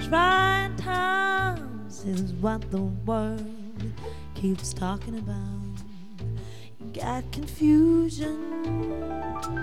Trying times is what the world keeps talking about. You got confusion